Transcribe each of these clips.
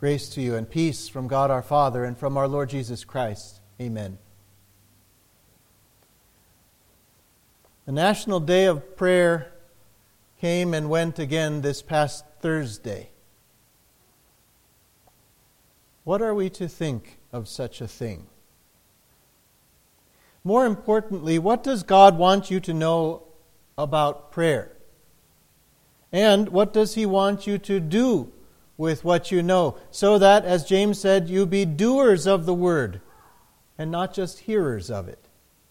Grace to you and peace from God our Father and from our Lord Jesus Christ. Amen. The National Day of Prayer came and went again this past Thursday. What are we to think of such a thing? More importantly, what does God want you to know about prayer? And what does He want you to do with what you know, so that, as James said, you be doers of the word and not just hearers of it?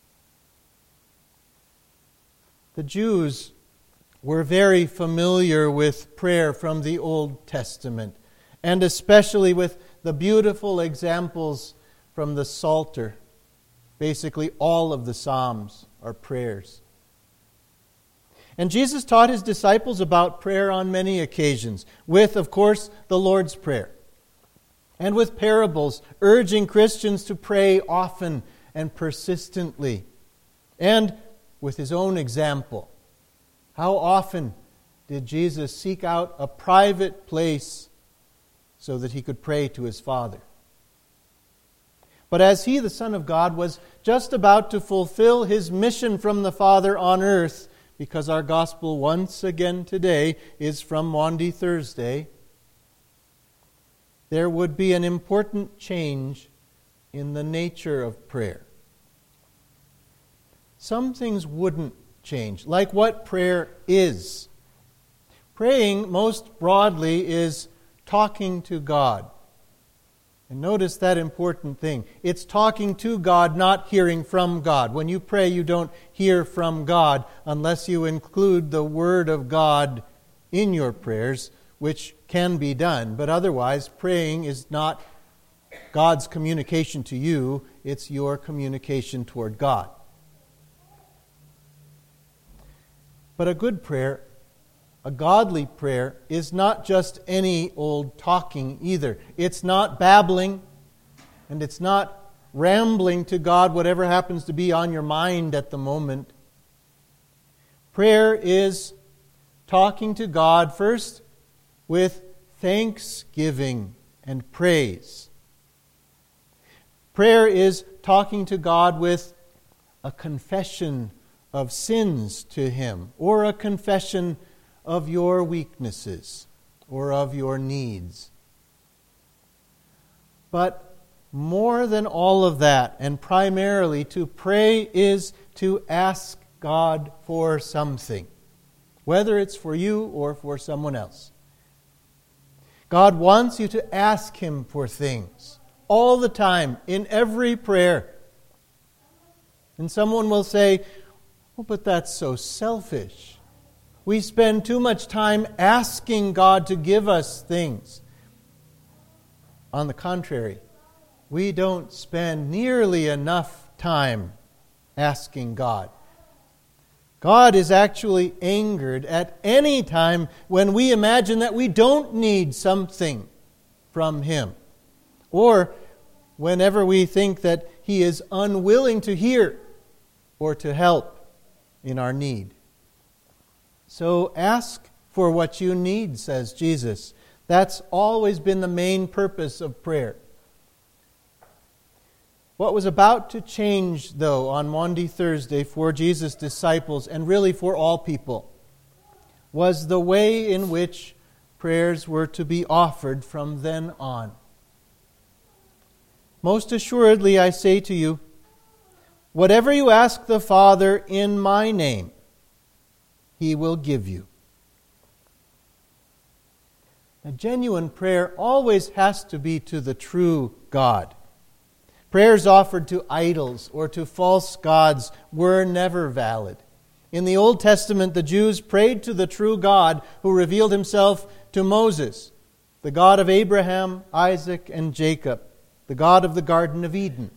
The Jews were very familiar with prayer from the Old Testament, and especially with the beautiful examples from the Psalter. Basically, all of the Psalms are prayers. And Jesus taught His disciples about prayer on many occasions, with, of course, the Lord's Prayer, and with parables, urging Christians to pray often and persistently, and with His own example. How often did Jesus seek out a private place so that He could pray to His Father? But as He, the Son of God, was just about to fulfill His mission from the Father on earth, because our gospel once again today is from Maundy Thursday, there would be an important change in the nature of prayer. Some things wouldn't change, like what prayer is. Praying, most broadly, is talking to God. And notice that important thing. It's talking to God, not hearing from God. When you pray, you don't hear from God unless you include the Word of God in your prayers, which can be done. But otherwise, praying is not God's communication to you. It's your communication toward God. But a good prayer, a godly prayer, is not just any old talking either. It's not babbling, and it's not rambling to God whatever happens to be on your mind at the moment. Prayer is talking to God first with thanksgiving and praise. Prayer is talking to God with a confession of sins to Him, or a confession of your weaknesses or of your needs. But more than all of that, and primarily, to pray is to ask God for something, whether it's for you or for someone else. God wants you to ask Him for things all the time, in every prayer. And someone will say, "Oh, but that's so selfish. We spend too much time asking God to give us things." On the contrary, we don't spend nearly enough time asking God. God is actually angered at any time when we imagine that we don't need something from Him, or whenever we think that He is unwilling to hear or to help in our need. So ask for what you need, says Jesus. That's always been the main purpose of prayer. What was about to change, though, on Maundy Thursday for Jesus' disciples, and really for all people, was the way in which prayers were to be offered from then on. Most assuredly, I say to you, whatever you ask the Father in my name, He will give you. A genuine prayer always has to be to the true God. Prayers offered to idols or to false gods were never valid. In the Old Testament, the Jews prayed to the true God who revealed Himself to Moses, the God of Abraham, Isaac, and Jacob, the God of the Garden of Eden.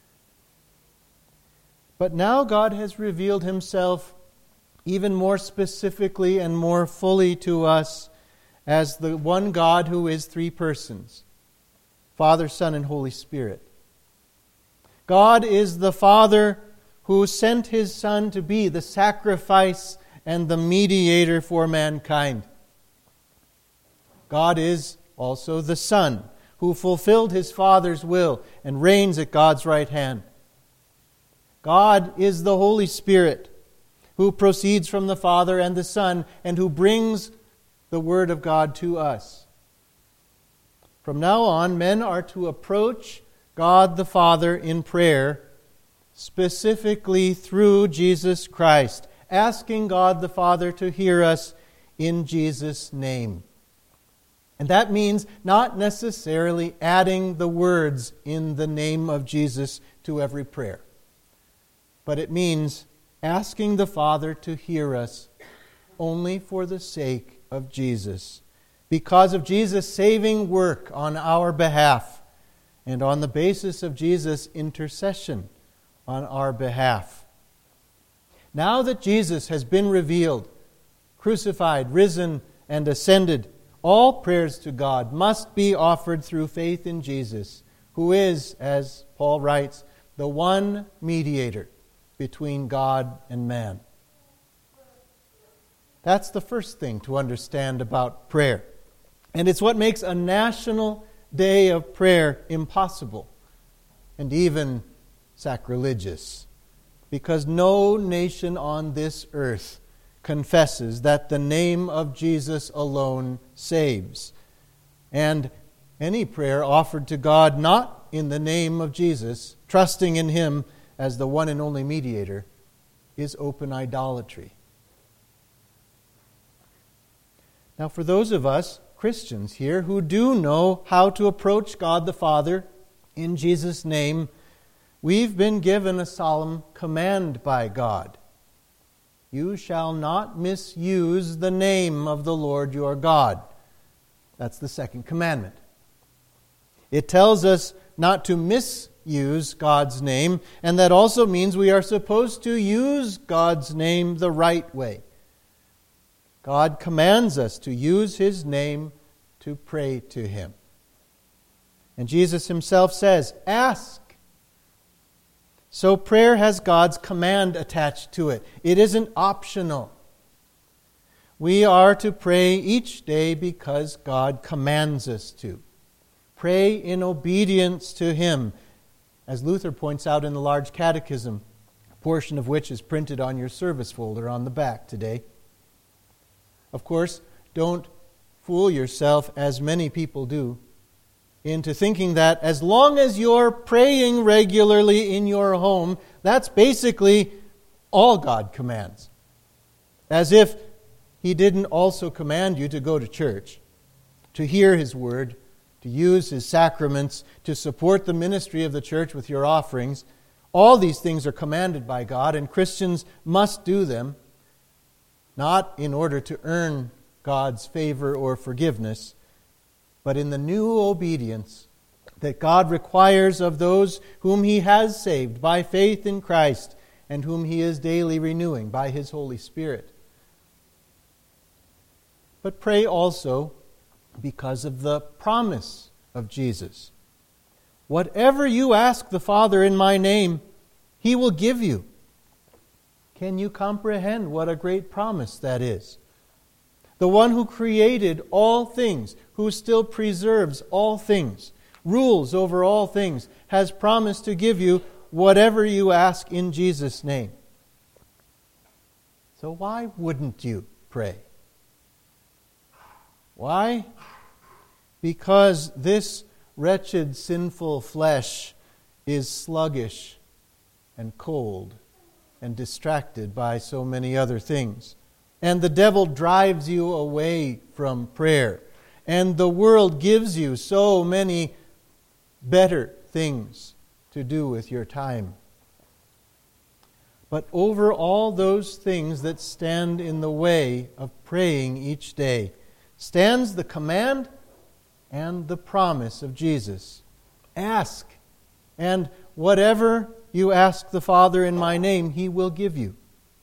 But now God has revealed Himself even more specifically and more fully to us as the one God who is three persons, Father, Son, and Holy Spirit. God is the Father who sent His Son to be the sacrifice and the mediator for mankind. God is also the Son, who fulfilled his Father's will and reigns at God's right hand. God is the Holy Spirit, who proceeds from the Father and the Son, and who brings the Word of God to us. From now on, men are to approach God the Father in prayer, specifically through Jesus Christ, asking God the Father to hear us in Jesus' name. And that means not necessarily adding the words "in the name of Jesus" to every prayer. But it means asking the Father to hear us only for the sake of Jesus, because of Jesus' saving work on our behalf, and on the basis of Jesus' intercession on our behalf. Now that Jesus has been revealed, crucified, risen, and ascended, all prayers to God must be offered through faith in Jesus, who is, as Paul writes, the one mediator between God and man. That's the first thing to understand about prayer. And it's what makes a national day of prayer impossible and even sacrilegious, because no nation on this earth confesses that the name of Jesus alone saves. And any prayer offered to God not in the name of Jesus, trusting in Him as the one and only mediator, is open idolatry. Now, for those of us Christians here who do know how to approach God the Father in Jesus' name, we've been given a solemn command by God. You shall not misuse the name of the Lord your God. That's the second commandment. It tells us not to misuse God's name, and that also means we are supposed to use God's name the right way. God commands us to use His name to pray to Him. And Jesus Himself says, "Ask." So prayer has God's command attached to it. It isn't optional. We are to pray each day because God commands us to. Pray in obedience to Him, as Luther points out in the large catechism, a portion of which is printed on your service folder on the back today. Of course, don't fool yourself, as many people do, into thinking that as long as you're praying regularly in your home, that's basically all God commands. As if He didn't also command you to go to church, to hear His word, to use His sacraments, to support the ministry of the church with your offerings. All these things are commanded by God, and Christians must do them, not in order to earn God's favor or forgiveness, but in the new obedience that God requires of those whom He has saved by faith in Christ and whom He is daily renewing by His Holy Spirit. But pray also because of the promise of Jesus. Whatever you ask the Father in my name, He will give you. Can you comprehend what a great promise that is? The one who created all things, who still preserves all things, rules over all things, has promised to give you whatever you ask in Jesus' name. So why wouldn't you pray? Why? Because this wretched, sinful flesh is sluggish and cold and distracted by so many other things. And the devil drives you away from prayer. And the world gives you so many better things to do with your time. But over all those things that stand in the way of praying each day stands the command and the promise of Jesus. Ask, and whatever you ask the Father in my name, He will give you.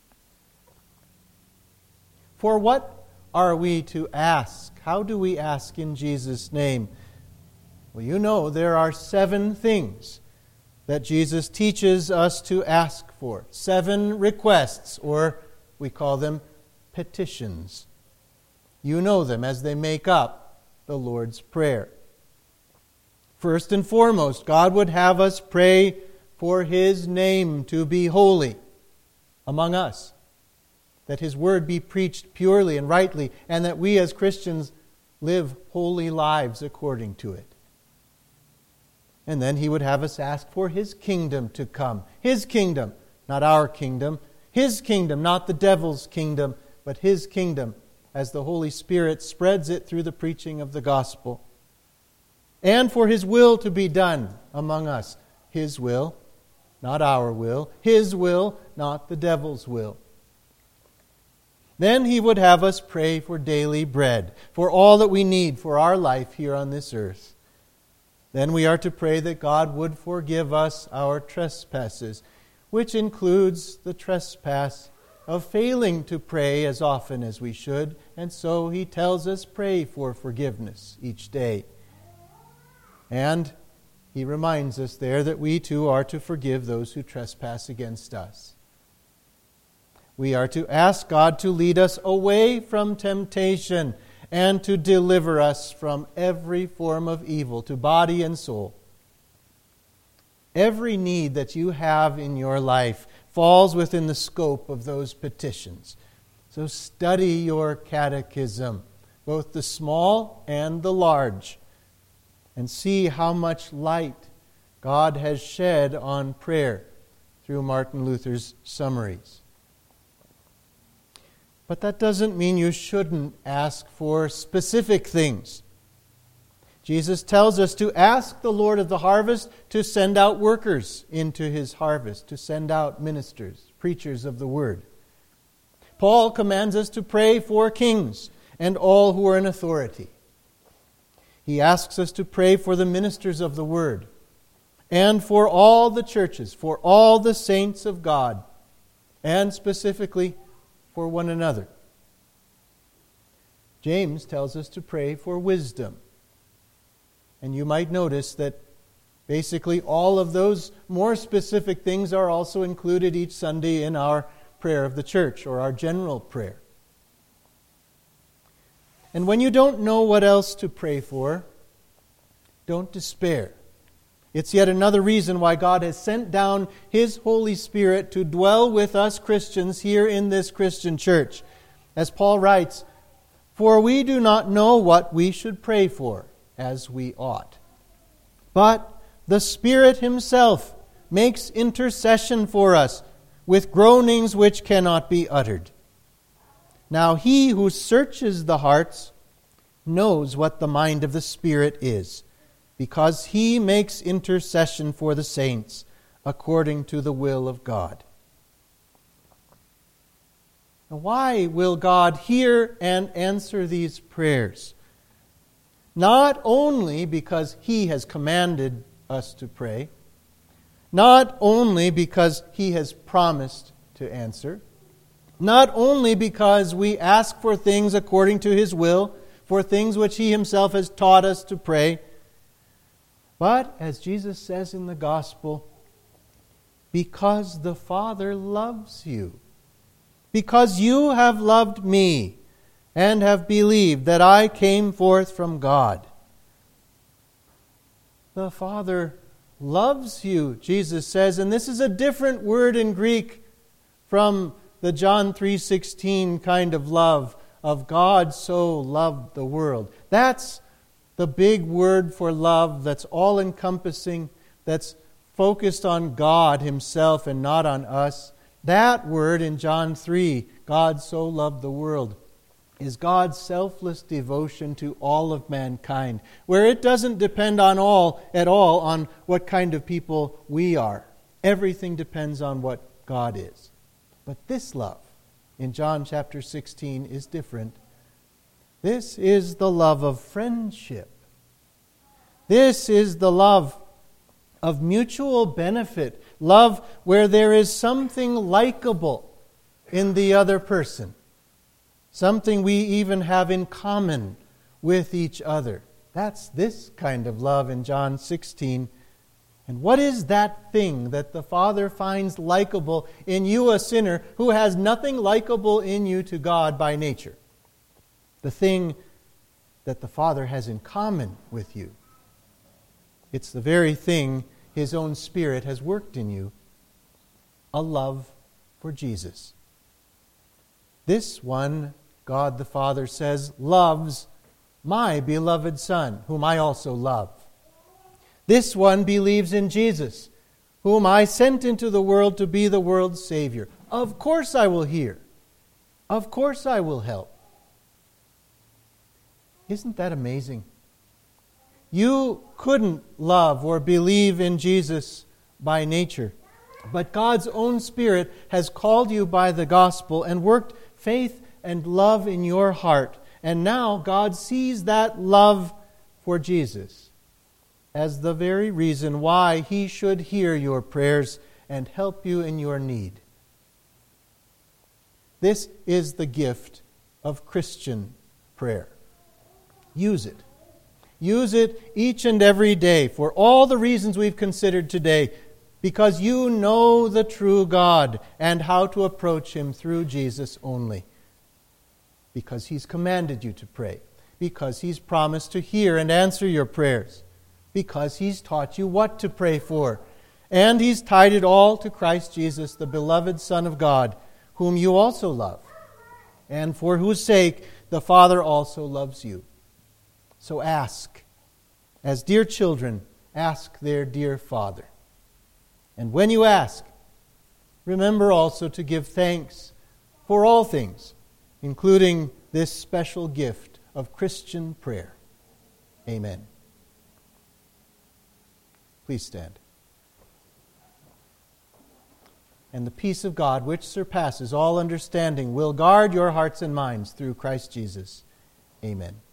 For what are we to ask? How do we ask in Jesus' name? Well, you know there are 7 things that Jesus teaches us to ask for. 7 requests, or we call them petitions. You know them as they make up the Lord's Prayer. First and foremost, God would have us pray for His name to be holy among us, that His word be preached purely and rightly, and that we as Christians live holy lives according to it. And then He would have us ask for His kingdom to come. His kingdom, not our kingdom. His kingdom, not the devil's kingdom, but His kingdom, as the Holy Spirit spreads it through the preaching of the gospel. And for His will to be done among us. His will, not our will. His will, not the devil's will. Then He would have us pray for daily bread, for all that we need for our life here on this earth. Then we are to pray that God would forgive us our trespasses, which includes the trespass of failing to pray as often as we should. And so He tells us, pray for forgiveness each day. And He reminds us there that we too are to forgive those who trespass against us. We are to ask God to lead us away from temptation and to deliver us from every form of evil to body and soul. Every need that you have in your life falls within the scope of those petitions. So study your catechism, both the small and the large, and see how much light God has shed on prayer through Martin Luther's summaries. But that doesn't mean you shouldn't ask for specific things. Jesus tells us to ask the Lord of the harvest to send out workers into His harvest, to send out ministers, preachers of the word. Paul commands us to pray for kings and all who are in authority. He asks us to pray for the ministers of the word and for all the churches, for all the saints of God, and specifically for one another. James tells us to pray for wisdom. And you might notice that basically all of those more specific things are also included each Sunday in our prayer of the church, or our general prayer. And when you don't know what else to pray for, don't despair. It's yet another reason why God has sent down His Holy Spirit to dwell with us Christians here in this Christian church. As Paul writes, "For we do not know what we should pray for as we ought. But the Spirit Himself makes intercession for us with groanings which cannot be uttered. Now He who searches the hearts knows what the mind of the Spirit is, because He makes intercession for the saints according to the will of God." Now, why will God hear and answer these prayers? Not only because He has commanded us to pray, not only because He has promised to answer, not only because we ask for things according to His will, for things which He Himself has taught us to pray, but, as Jesus says in the Gospel, because the Father loves you. Because you have loved me and have believed that I came forth from God. The Father loves you, Jesus says, and this is a different word in Greek from the John 3:16 kind of love of God so loved the world. That's the big word for love that's all-encompassing, that's focused on God Himself and not on us. That word in John 3, God so loved the world, is God's selfless devotion to all of mankind, where it doesn't depend at all on what kind of people we are. Everything depends on what God is. But this love in John chapter 16 is different. This is the love of friendship. This is the love of mutual benefit, love where there is something likable in the other person, something we even have in common with each other. That's this kind of love in John 16. And what is that thing that the Father finds likable in you, a sinner, who has nothing likable in you to God by nature? The thing that the Father has in common with you. It's the very thing His own Spirit has worked in you, a love for Jesus. This one, God the Father says, loves my beloved Son, whom I also love. This one believes in Jesus, whom I sent into the world to be the world's Savior. Of course I will hear. Of course I will help. Isn't that amazing? You couldn't love or believe in Jesus by nature, but God's own Spirit has called you by the gospel and worked faith and love in your heart. And now God sees that love for Jesus as the very reason why He should hear your prayers and help you in your need. This is the gift of Christian prayer. Use it. Use it each and every day for all the reasons we've considered today, because you know the true God and how to approach Him through Jesus only. Because He's commanded you to pray. Because He's promised to hear and answer your prayers. Because He's taught you what to pray for. And He's tied it all to Christ Jesus, the beloved Son of God, whom you also love, and for whose sake the Father also loves you. So ask, as dear children ask their dear Father. And when you ask, remember also to give thanks for all things, including this special gift of Christian prayer. Amen. Please stand. And the peace of God, which surpasses all understanding, will guard your hearts and minds through Christ Jesus. Amen.